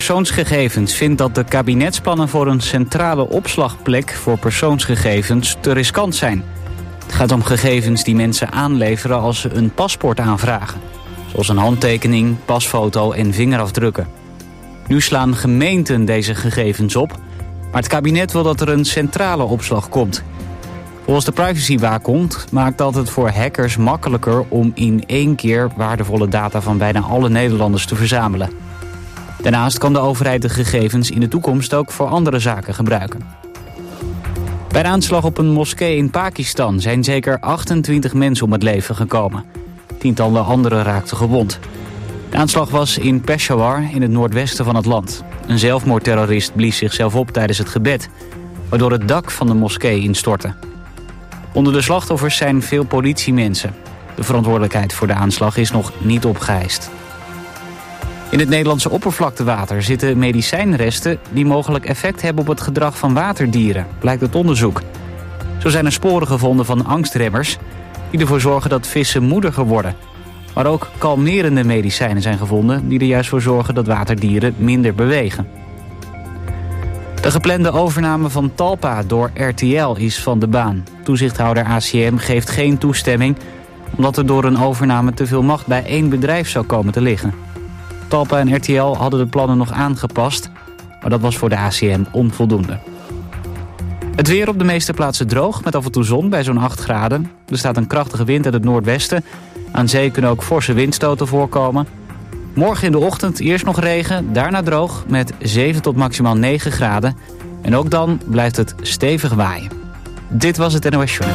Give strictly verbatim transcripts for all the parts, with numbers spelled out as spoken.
Persoonsgegevens vindt dat de kabinetsplannen voor een centrale opslagplek voor persoonsgegevens te riskant zijn. Het gaat om gegevens die mensen aanleveren als ze een paspoort aanvragen. Zoals een handtekening, pasfoto en vingerafdrukken. Nu slaan gemeenten deze gegevens op, maar het kabinet wil dat er een centrale opslag komt. Volgens de privacywaakhond maakt dat het voor hackers makkelijker om in één keer waardevolle data van bijna alle Nederlanders te verzamelen. Daarnaast kan de overheid de gegevens in de toekomst ook voor andere zaken gebruiken. Bij de aanslag op een moskee in Pakistan zijn zeker achtentwintig mensen om het leven gekomen. Tientallen anderen raakten gewond. De aanslag was in Peshawar in het noordwesten van het land. Een zelfmoordterrorist blies zichzelf op tijdens het gebed, waardoor het dak van de moskee instortte. Onder de slachtoffers zijn veel politiemensen. De verantwoordelijkheid voor de aanslag is nog niet opgeëist. In het Nederlandse oppervlaktewater zitten medicijnresten die mogelijk effect hebben op het gedrag van waterdieren, blijkt uit onderzoek. Zo zijn er sporen gevonden van angstremmers die ervoor zorgen dat vissen moediger worden. Maar ook kalmerende medicijnen zijn gevonden die er juist voor zorgen dat waterdieren minder bewegen. De geplande overname van Talpa door R T L is van de baan. Toezichthouder A C M geeft geen toestemming omdat er door een overname te veel macht bij één bedrijf zou komen te liggen. Talpa en R T L hadden de plannen nog aangepast, maar dat was voor de A C M onvoldoende. Het weer op de meeste plaatsen droog, met af en toe zon bij zo'n acht graden. Er staat een krachtige wind uit het noordwesten. Aan zee kunnen ook forse windstoten voorkomen. Morgen in de ochtend eerst nog regen, daarna droog met zeven tot maximaal negen graden. En ook dan blijft het stevig waaien. Dit was het N O S Journaal.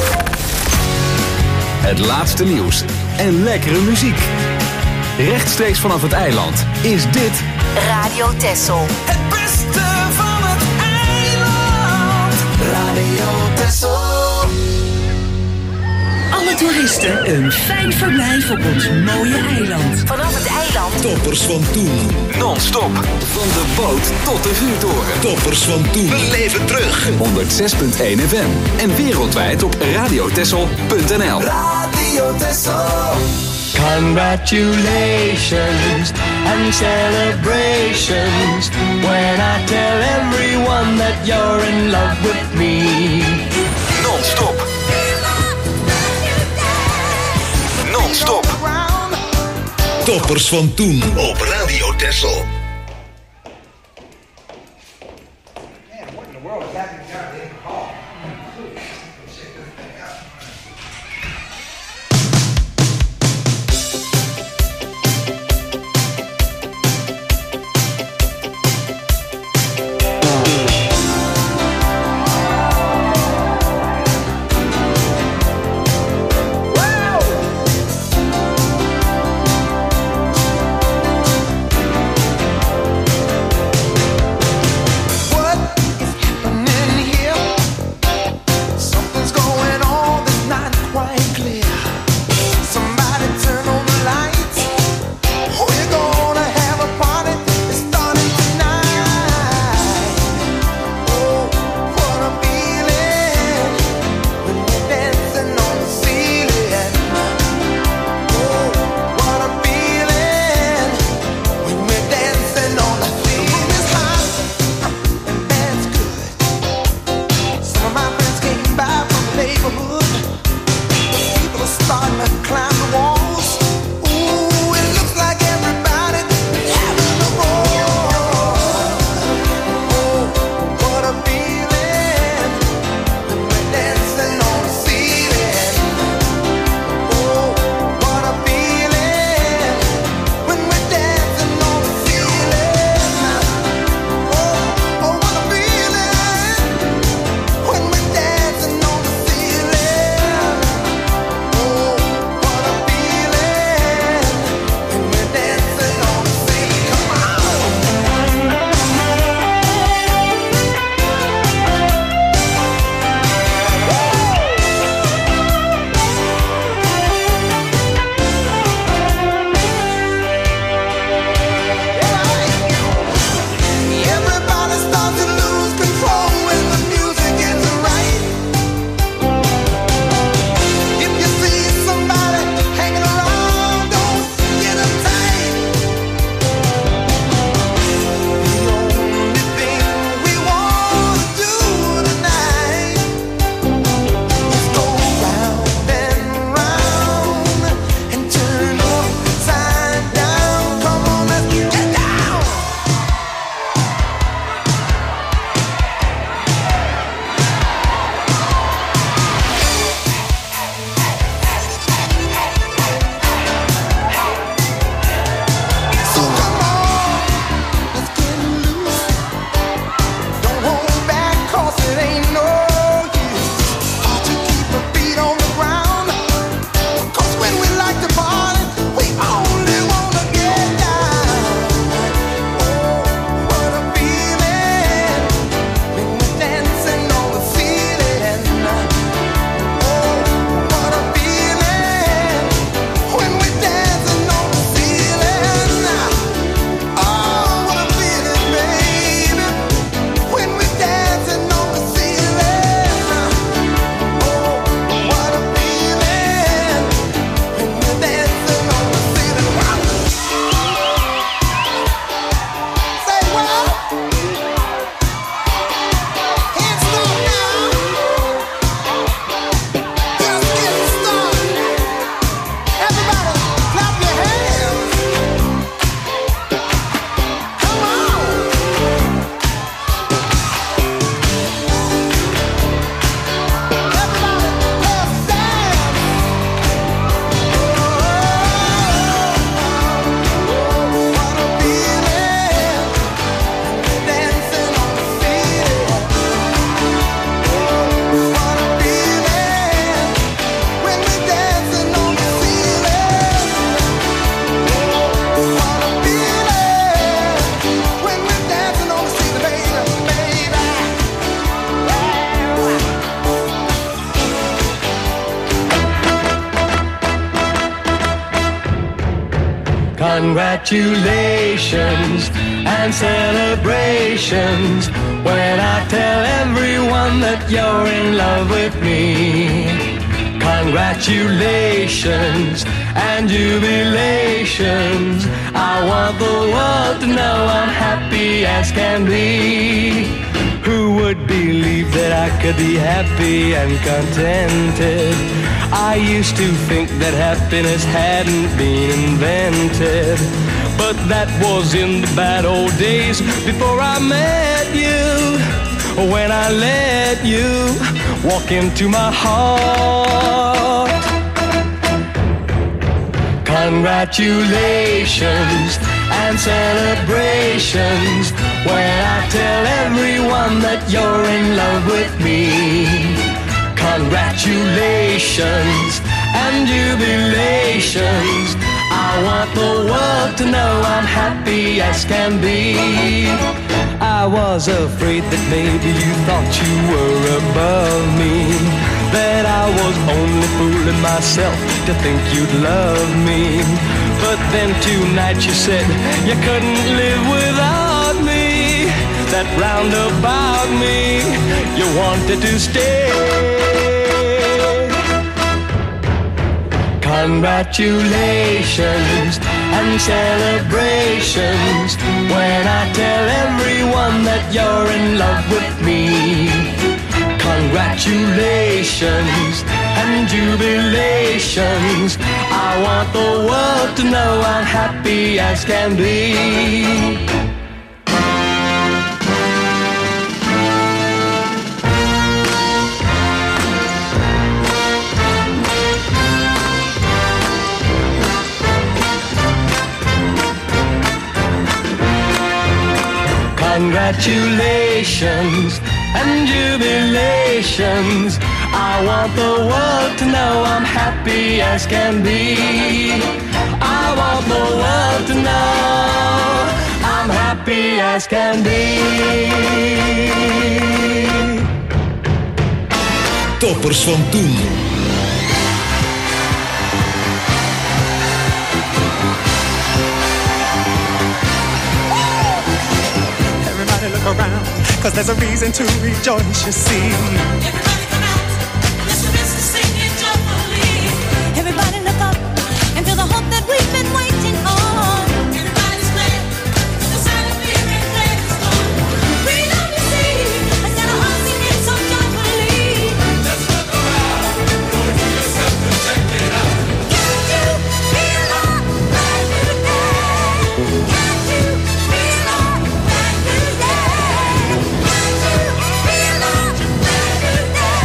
Het laatste nieuws en lekkere muziek. Rechtstreeks vanaf het eiland is dit Radio Texel. Het beste van het eiland. Radio Texel. Alle toeristen een fijn verblijf op ons mooie eiland. Vanaf het eiland. Toppers van toen. non-stop. Van de boot tot de vuurtoren. Toppers van toen. We leven terug. honderdzes komma één F M. En wereldwijd op radiotessel punt n l. Radio Texel. Congratulations and celebrations when I tell everyone that you're in love with me. Non-stop. Non-stop. Toppers van toen op Radio Texel. Congratulations and celebrations when I tell everyone that you're in love with me. Congratulations and jubilations. I want the world to know I'm happy as can be. Who would believe that I could be happy and contented? I used to think that happiness hadn't been invented, but that was in the bad old days before I met you. When I let you walk into my heart. Congratulations and celebrations when I tell everyone that you're in love with me. Congratulations and jubilations. I want the world to know I'm happy as can be. I was afraid that maybe you thought you were above me, that I was only fooling myself to think you'd love me. But then tonight you said you couldn't live without me, that round about me you wanted to stay. Congratulations and celebrations when I tell everyone that you're in love with me. Congratulations and jubilations. I want the world to know I'm happy as can be. Congratulations and jubilations. I want the world to know I'm happy as can be. I want the world to know I'm happy as can be. Toppers van toen. Around, cause there's a reason to rejoice, you see. Everybody come out, let's begin to sing it joyfully. Everybody look up and feel the hope that we've been waiting on. Everybody's glad, the sound of feeling glad is gone. Freedom to see, let's get our hearts singing so joyfully. Let's look around, go to yourself and check it out. Can't you feel our brand new day? Can't you feel our brand new day? Can't you feel our brand new day?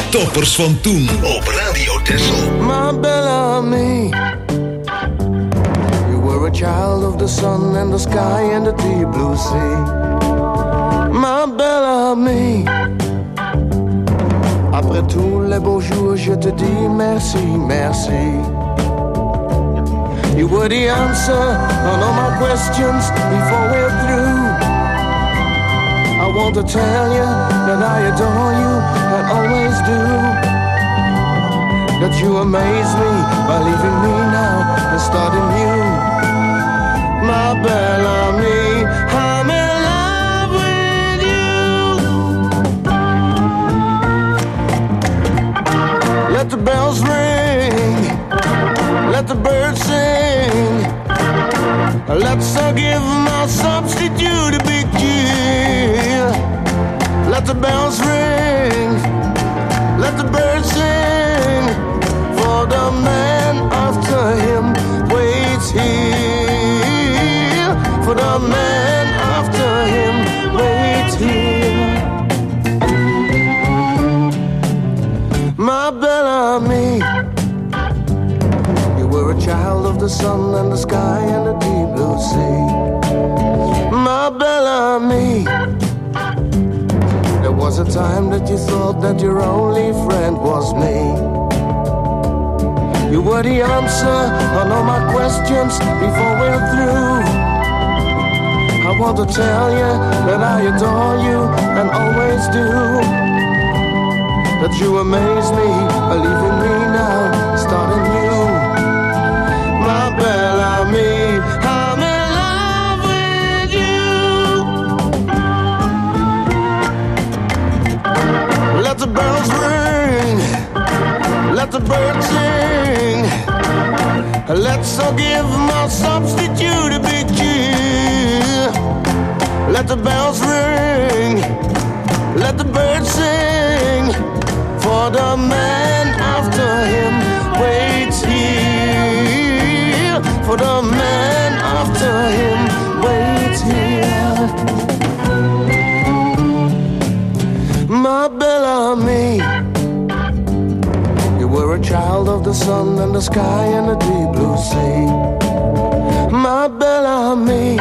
Toppers van toen op Radio Texel. My Bellamy, you were a child of the sun and the sky and the deep blue sea. My Bellamy, après tous les beaux jours, je te dis merci, merci. You were the answer on all my questions before we're through. I want to tell you that I adore you and always do. That you amaze me by leaving me now and starting new. My Bellamy, I'm in love with you. Let the bells ring, let the birds sing. Let's uh, give my substitute a big cheer. Let the bells ring, let the birds sing. For the man after him waits here. For the man after him waits here. My Bellamy, you were a child of the sun and the sky and the deep blue sea. My Bellamy, there was a time that you thought that your only friend was me. You were the answer on all my questions before we're through. I want to tell you that I adore you and always do. That you amaze me by leaving me now, starting new. My Bellamy, I'm in love with you. Let the bells ring, let the birds sing. Let's all give my substitute a big cheer. Let the bells ring, let the birds sing. For the man after him waits here. For the man after him waits here. My Bellamy, you were a child of the sun and the sky and the deep blue sea. My Bellamy,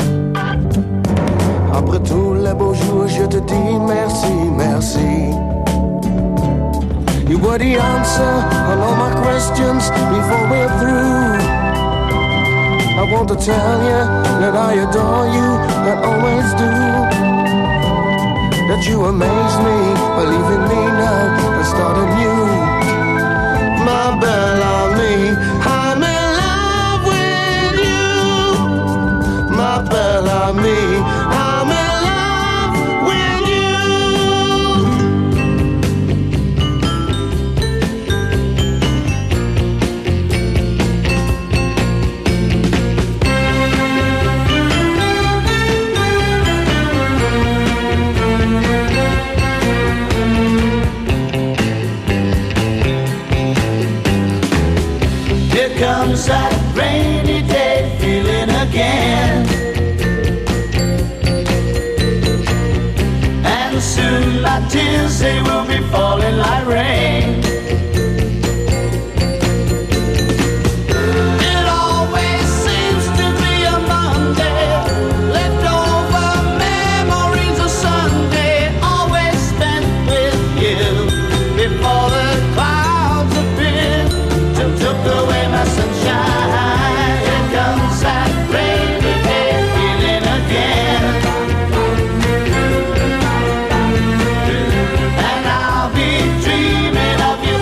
après tous les beaux jours, je te dis merci, merci. You were the answer on all my questions before we're through. I want to tell you that I adore you and always do. That you amaze me by leaving me now and starting new. My Bellamy, I'm in love with you. My Bellamy, I'm in love with you. Here comes that rainy day feeling again. And soon my tears, they will be falling like rain. It always seems to be a Monday, leftover memories of Sunday, always spent with you before the clouds appear to took away my sunshine. Here comes that rainy day feeling again. And I'll be dreaming of you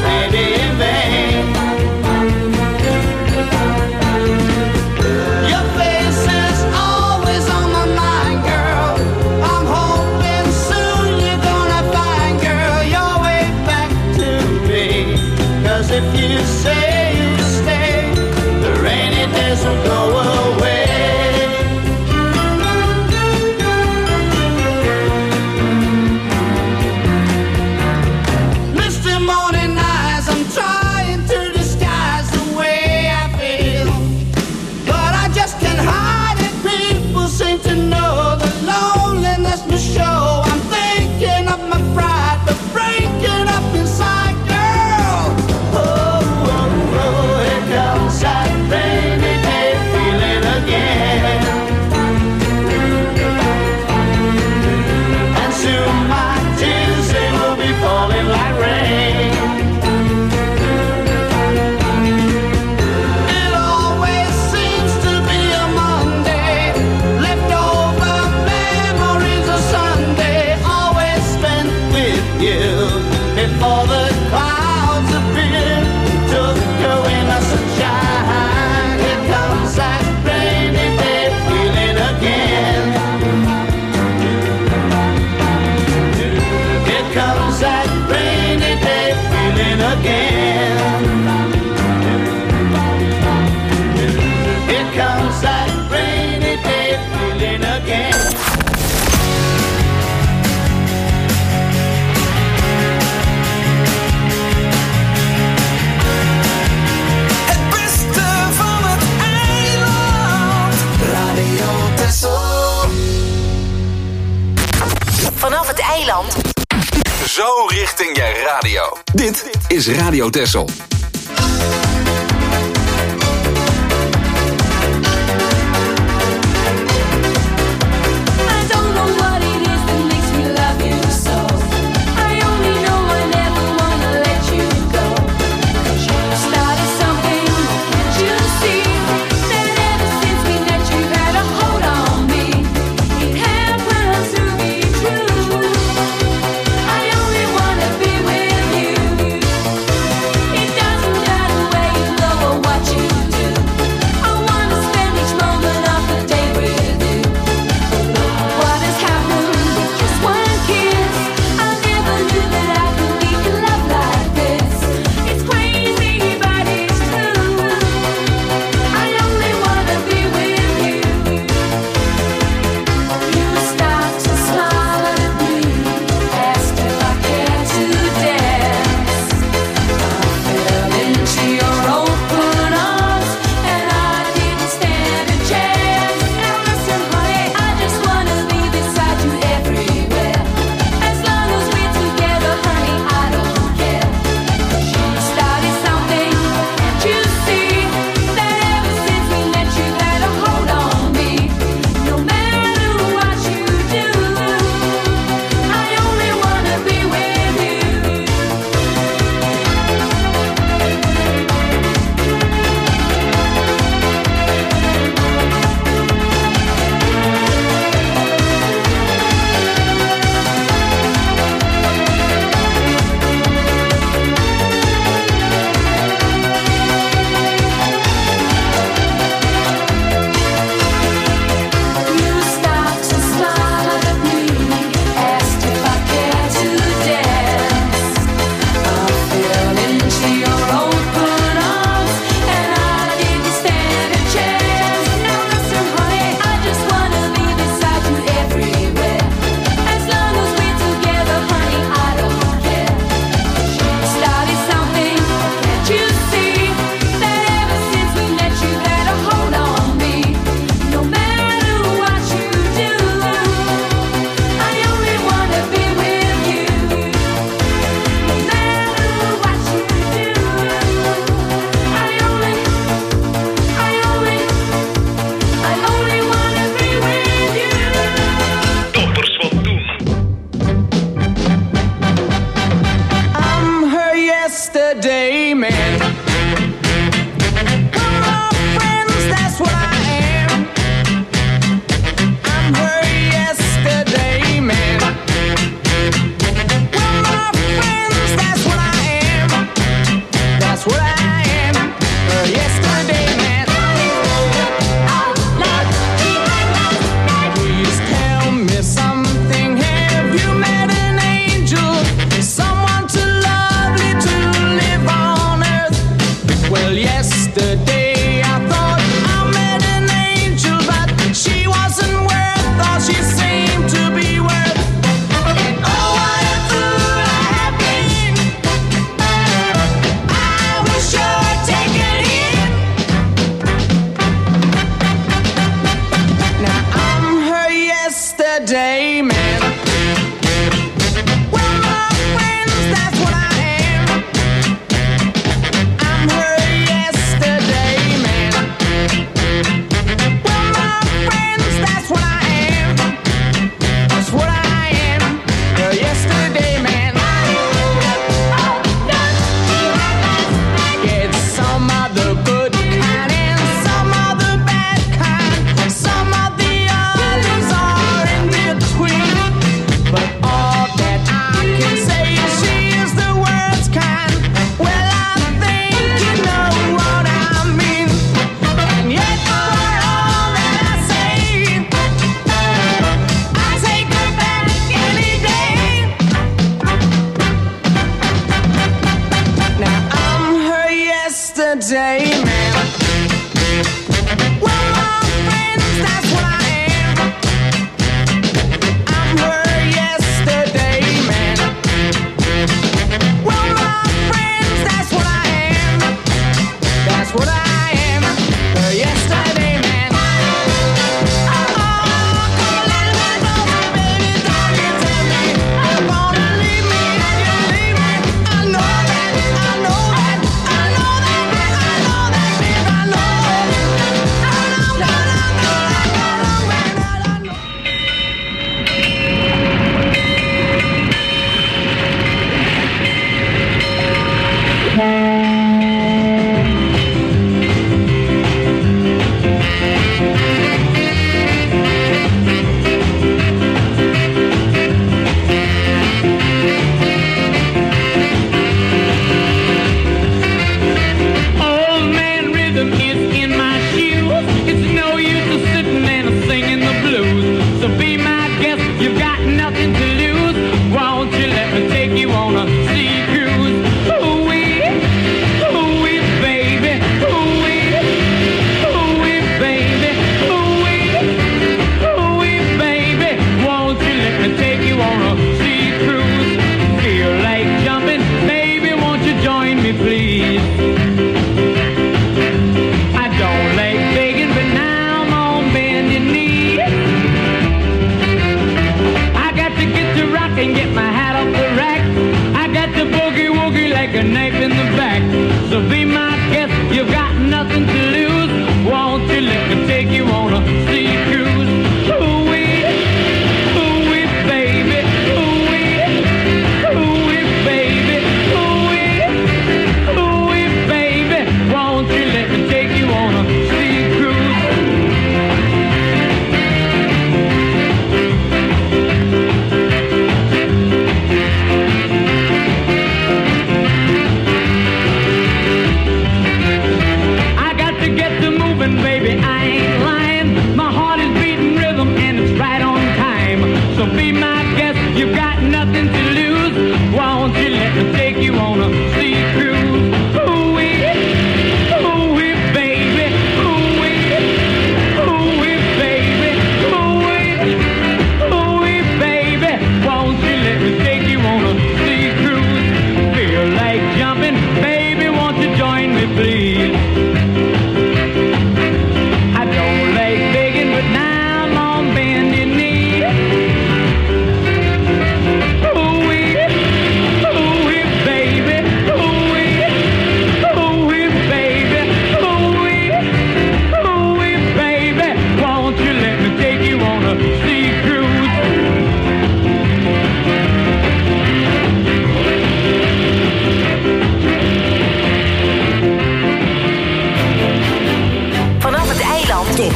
zo richting je radio. Dit is Radio Texel.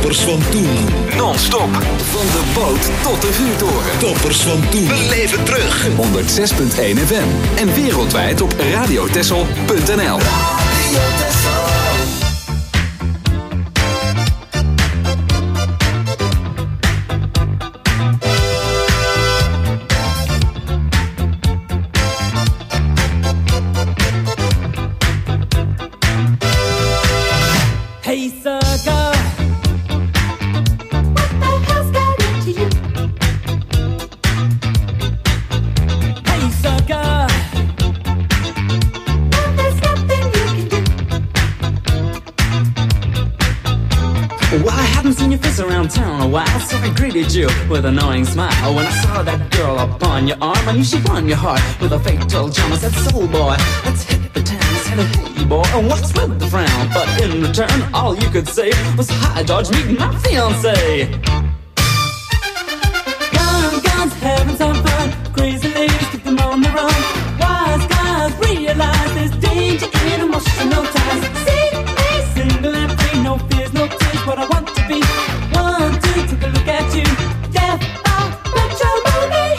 Toppers van toen. Non-stop. Van de boot tot de vuurtoren. Toppers van toen. Beleef het terug. honderdzes punt één F M. En wereldwijd op radiotessel punt n l. Hey sucker, what the hell's got into you? Hey sucker, well, there's nothing you can do. Well, I haven't seen your face around town a while, so I greeted you with an annoying smile. When I saw that girl upon your arm, I knew she won your heart with a fatal charm. I said, soul boy, let's hit the town. I said, hey boy, and what's with the frown? But in return, all you could say was, hi George, meet my fiancé. Young guns having some fun, crazy ladies keep them on the run. Wise guys realize there's danger in emotional ties. See me single and free, no fears, no tears, what I want to be. One, two, take a look at you. Death by matrimony.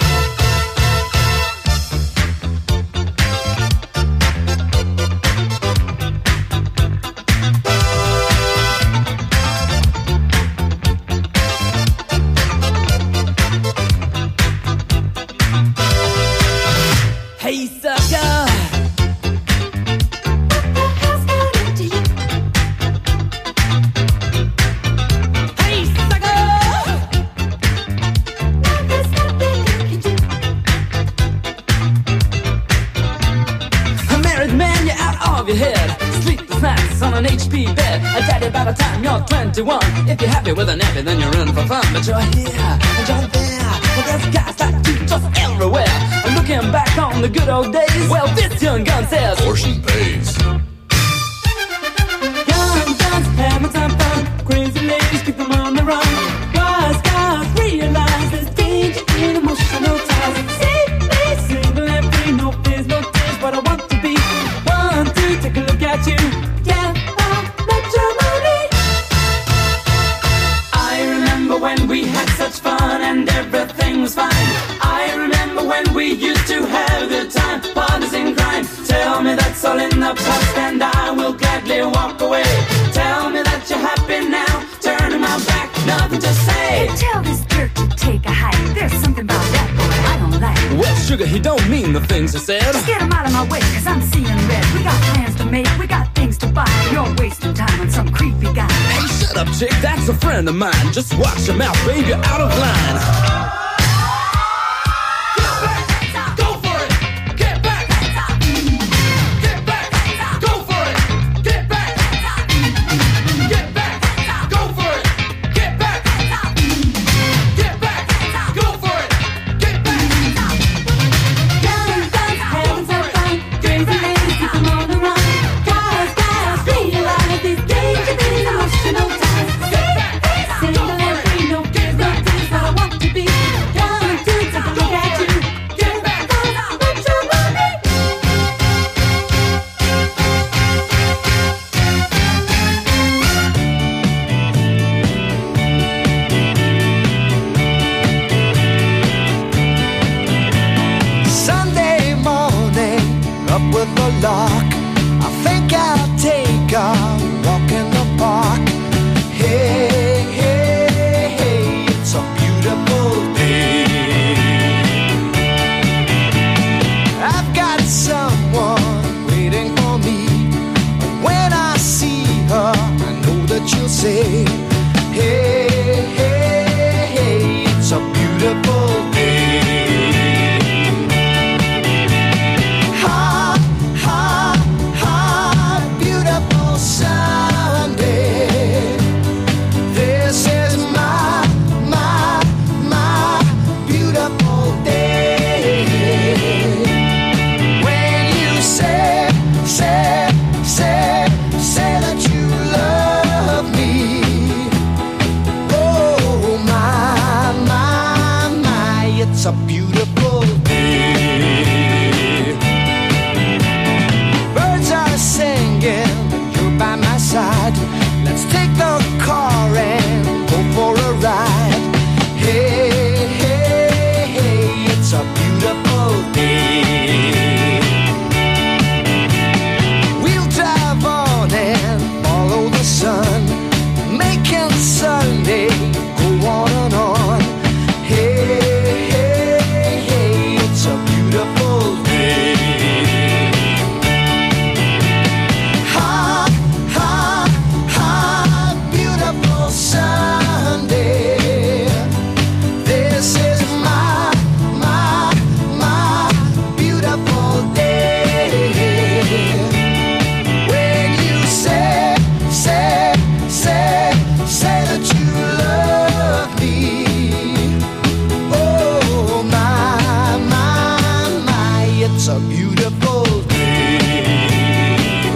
Hey sucker, what the hell's got into you? Hey sucker, now there's nothing you can do. A married man, you're out of your head. Sleepless nights on an H P bed. A daddy by the time you're twenty-one. If you're happy with a nappy, then you're in for fun. But you're here and you're there. Well, there's guys like you just everywhere. And looking back on the good old days, well, this young gun says Portion pays. young guns having some fun. Crazy ladies keep them on the run. Wise guys realize there's danger in emotional ties. See me single and free, no fears, no tears, what I want to be. One, two, take a look at you. Yeah, I matrimony. I remember when we had such fun and everything was fine. I remember when we used to have the time, partners in crime. Tell me that's all in the past and I will gladly walk away. Tell me that you're happy now, turning my back, nothing to say. Tell this jerk to take a hike. There's something about that boy I don't like. Well, sugar, he don't mean the things he said. Just get him out of my way, cause I'm seeing red. We got plans to make, we got things to buy. You're wasting time on some creepy guy. Hey, shut up, chick, that's a friend of mine. Just watch your mouth, babe, you're out of line. Young guns having some fun, crazy ladies keep them on the run. Guys, guys, realize there's danger in emotional ties. Single and free, no fears, no tears, what I want to be. One, two, take a look at you. Get back on matrimony. Sunday morning, up with the lark. I think I'll take a walk in the park. Hey, hey, hey, it's a beautiful day. I've got someone waiting for me. When I see her, I know that you'll say, hey, hey, hey, it's a beautiful day. Hot, hot, hot, beautiful Sunday. This is my, my, my beautiful day. When you say, say, say, say that you love me. Oh my, my, my, it's a beautiful day. Birds are singing, you're by my side. Let Let's take the car and go for a ride. Hey, hey, hey, it's a beautiful day. We'll drive on and follow the sun, making Sunday go on and on. Hey, hey, hey, it's a beautiful day. Ha, ha, ha, beautiful Sunday. This is my, my, my beautiful day. When you say, say, say, say that you love me. Oh, my, my, my, it's a beautiful day.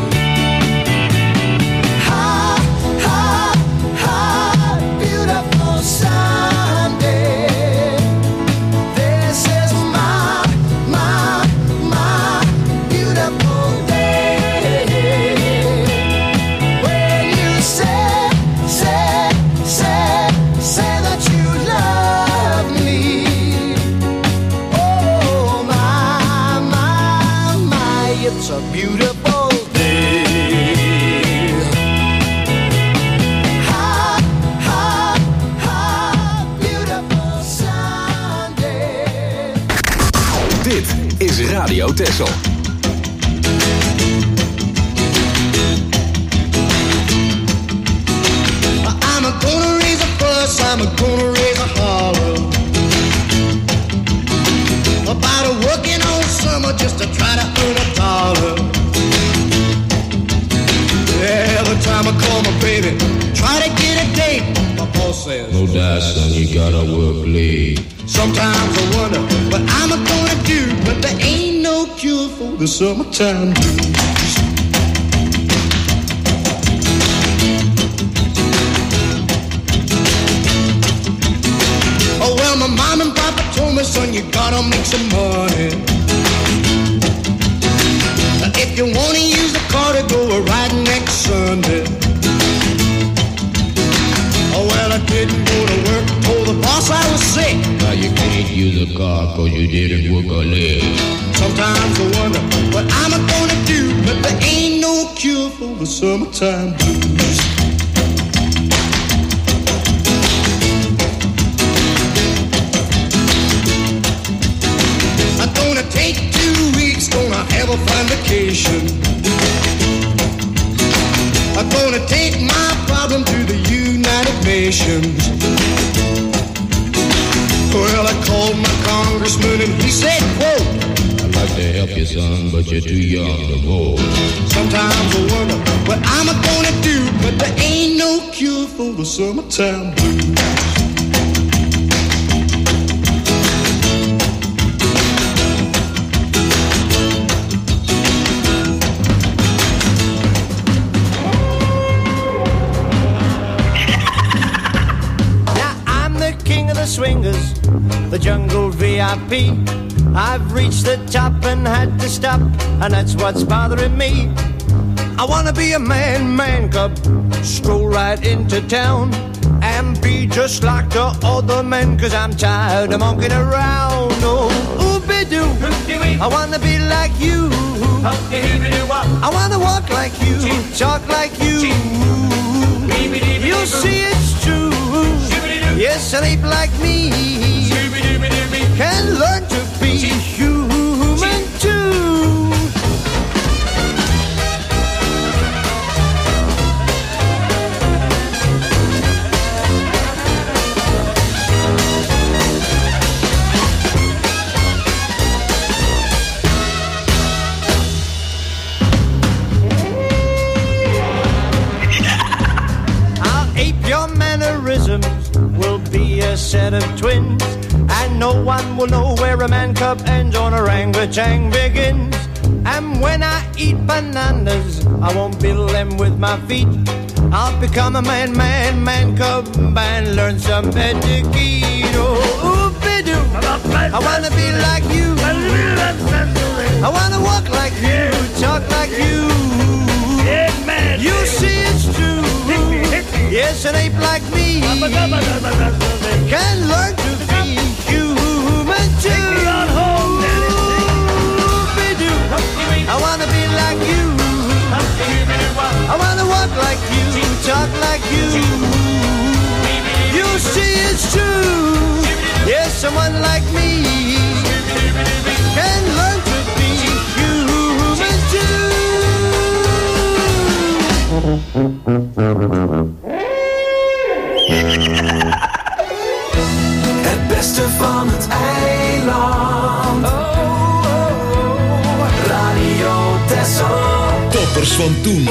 Ha, ha, ha, beautiful Sunday. This is my, my, my beautiful day. When you say, say, say, say that you love me. Oh, my, my, my, it's a beautiful day. Ha, ha, ha, beautiful Sunday. Dit is Radio Texel. I'm a gonna raise a fuss, I'm a gonna raise a holler about a working all summer just to try to earn a dollar. Every time I call my baby, try to get a date, my boss says, No doubt, son, you gotta work late. sometimes I wonder what I'm gonna do, but there ain't no cure for the summertime blues. Oh well, my mom and papa told me, son, you gotta make some money. If you wanna use the car to go a ride next Sunday. Oh well, I didn't go to work, told the boss I was sick. Now you can't use a car cause you didn't work a leg. Sometimes I wonder what I'm gonna do, but there ain't no cure for the summertime blues. I'm gonna take two weeks, gonna have a fun vacation. I'm gonna take my problem to the United Nations. Well, I called my congressman and he said, quote, I'd like to help you, son, but you're too young to vote. sometimes I wonder what I'm gonna do, but there ain't no cure for the summertime blues. Now I'm the king of the swingers, the jungle V I P. I've reached the top and had to stop, and that's what's bothering me. I wanna be a man, man cub, stroll right into town and be just like the other men, cause I'm tired of monkeying around. Oh, ooby-doo, I wanna be like you. I wanna walk like you, talk like you. You'll see it's true. Yes, an ape like me can learn to be human too. I'll ape your mannerisms, we'll be a set of twins, and no one will know where a man cub ends or an orangutan begins. And when I eat bananas, I won't build them with my feet. I'll become a man, man, man cub and learn some etiquette. Oh, ooby-doo, I wanna be like you. I wanna walk like you, talk like you. You see it's true. Yes, an ape like me can learn to be human too. I wanna be like you. I wanna walk like you, talk like you. You see it's true. Yes, someone like me can learn to be human too. Het beste van het eiland. Oh, oh, oh. Radio Texel. Toppers van toen.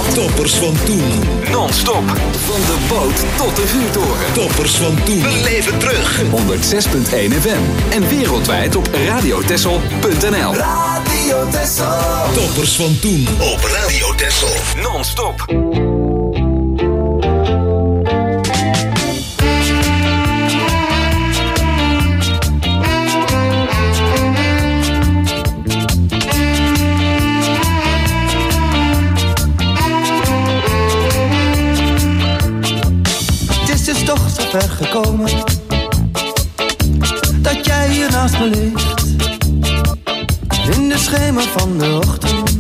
Toppers van toen. Non-stop. Van de boot tot de vuurtoren. Toppers van toen. Beleef het terug. honderd zes komma één F M. En wereldwijd op radio texel punt n l. Radio Texel. Toppers van toen op Radio Texel. Non-stop. Toch zo ver gekomen dat jij hier naast me ligt in de schemer van de ochtend.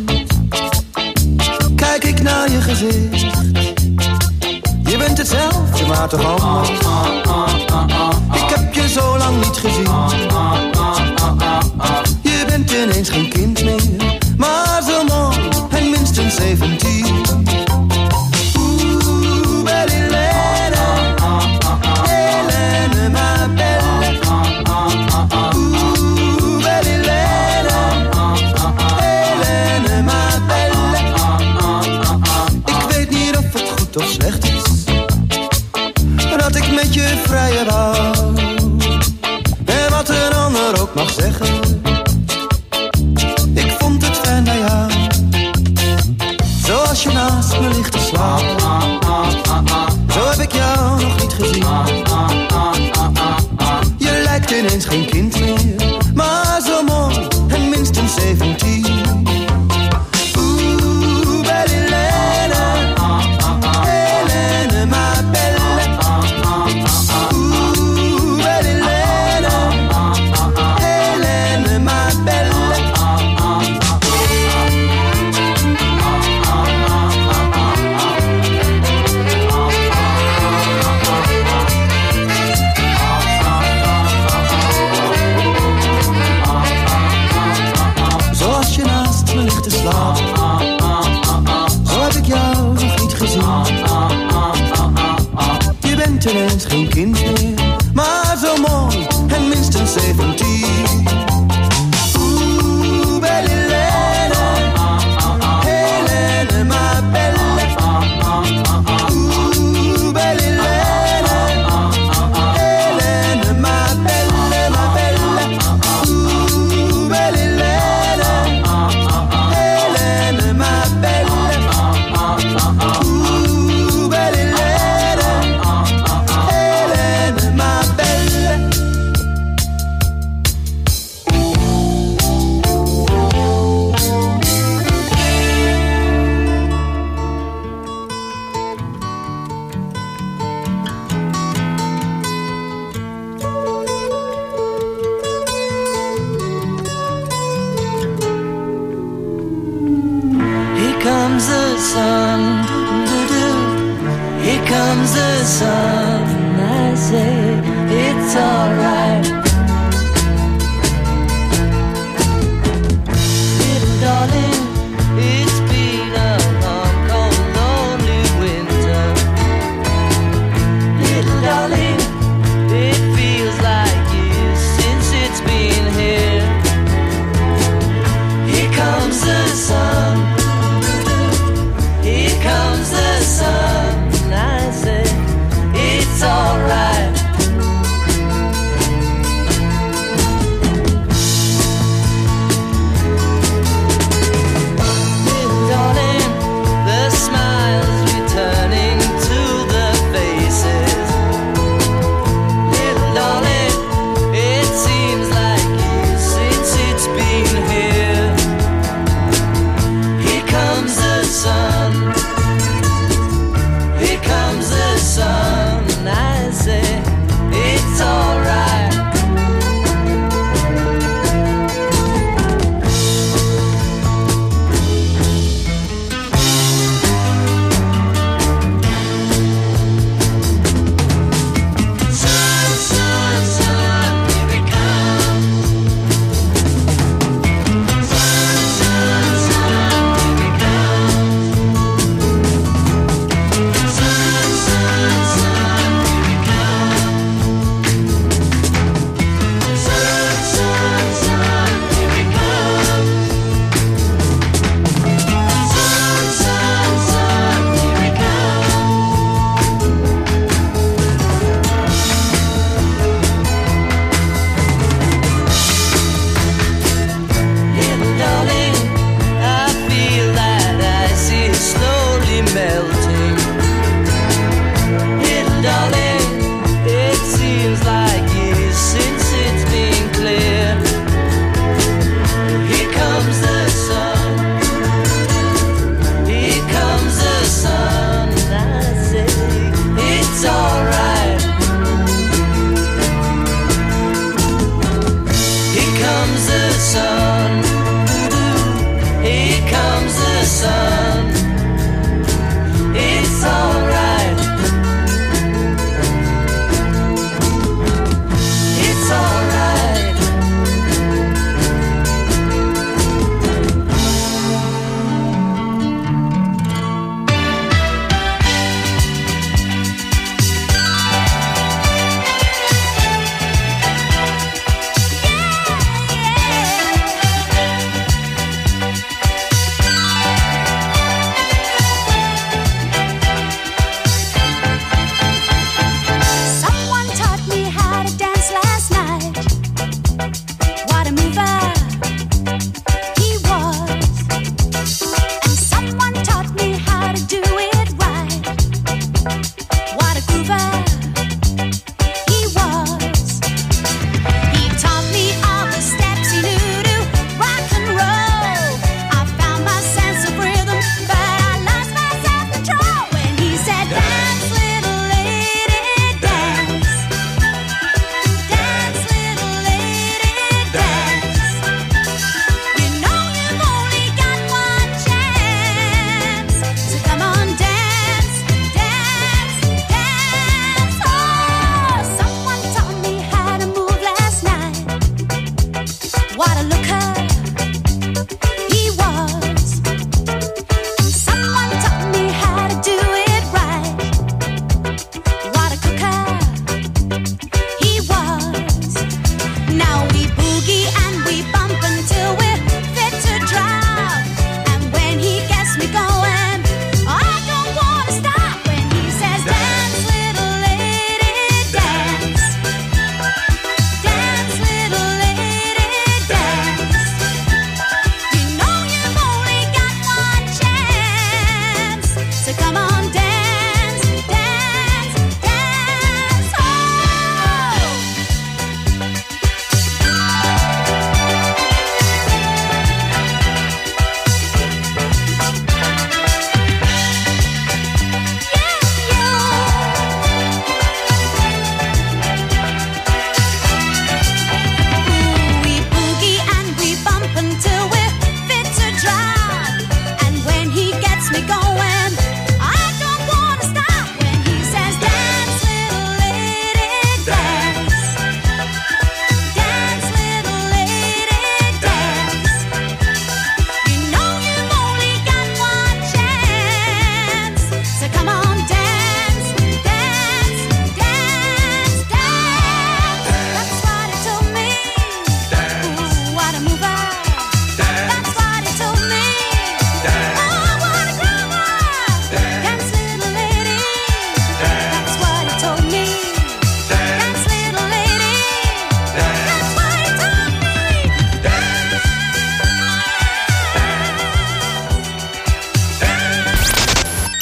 Kijk ik naar je gezicht, je bent hetzelfde maar toch anders. Ik heb je zo lang niet gezien, je bent ineens geen kind meer, maar zo mooi en minstens zeventien. Of slecht is dat ik met je vrije wou. En wat een ander ook mag zeggen, ik vond het fijn bij jou. Zoals je naast me ligt te slapen, zo heb ik jou nog niet gezien. Je lijkt ineens geen kind meer, maar zo mooi en minstens zeventien. Ineens geen kind meer, maar zo mooi en minstens zeventien. Oeh, belle Helene, Helene, ma belle. Oeh, belle Helene, Helene, ma belle, ma belle. Oeh, belle Helene, Helene, ma belle. Oeh, belle sun, doo-doo. Here comes the sun. I say it's alright. Little darling, it's been a long, cold, lonely winter. Little darling, it feels like years since it's been here. Here comes the sun. Here comes the sun, I say it's alright.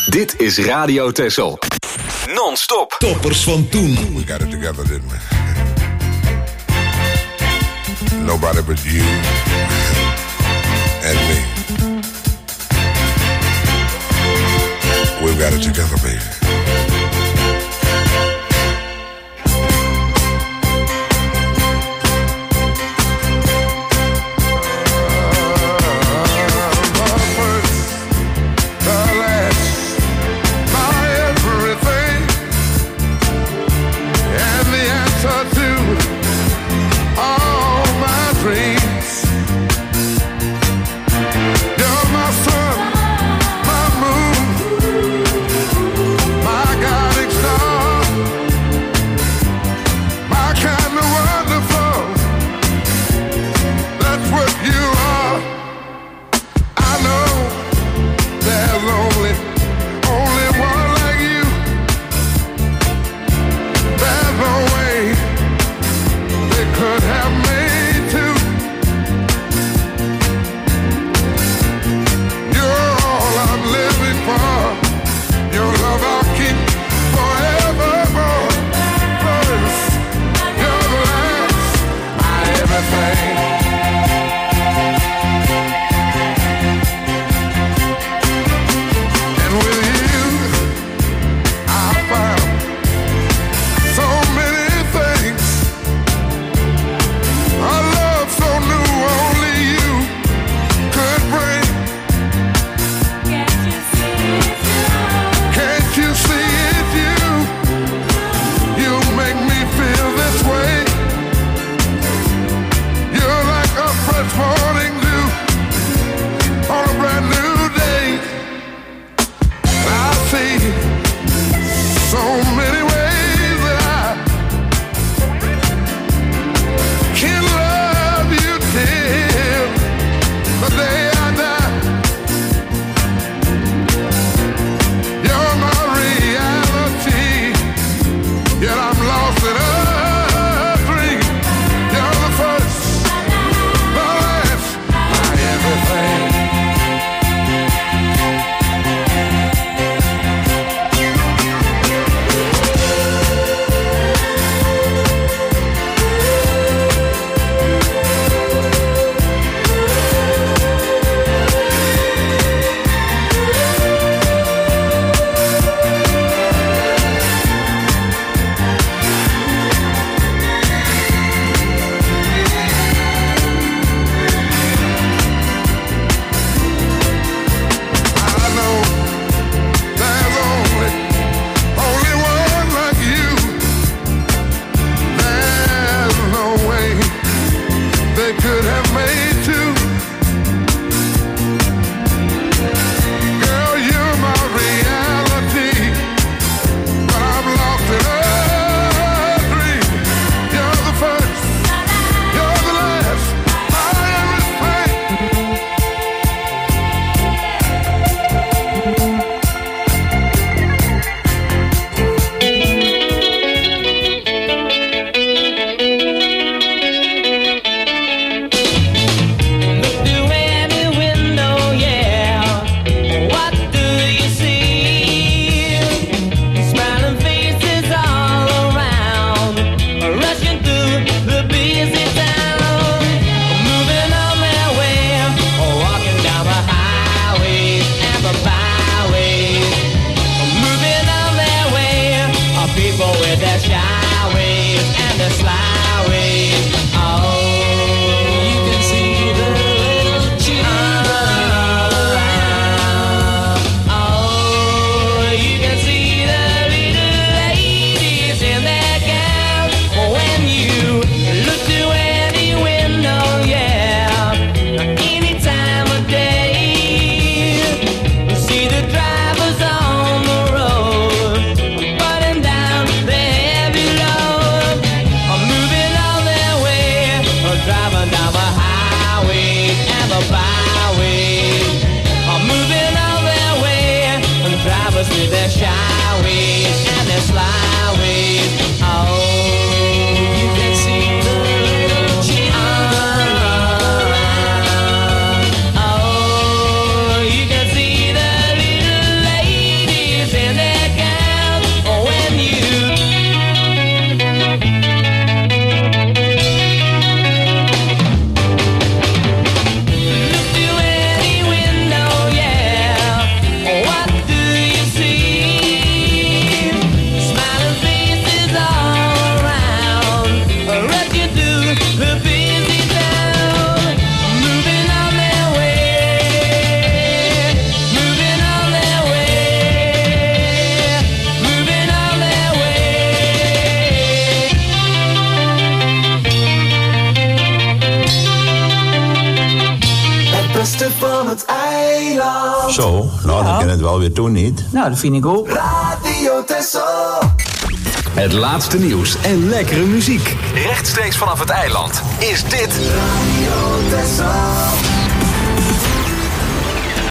Dit is Radio Texel. Non-stop. Toppers van toen. We got it together, didn't we? Nobody but you and me. We've got it together, baby. eiland. Zo, nou dan kan het wel weer toen niet. Nou, dat vind ik ook. Radio Texel. Het laatste nieuws en lekkere muziek. Rechtstreeks vanaf het eiland is dit Radio Texel.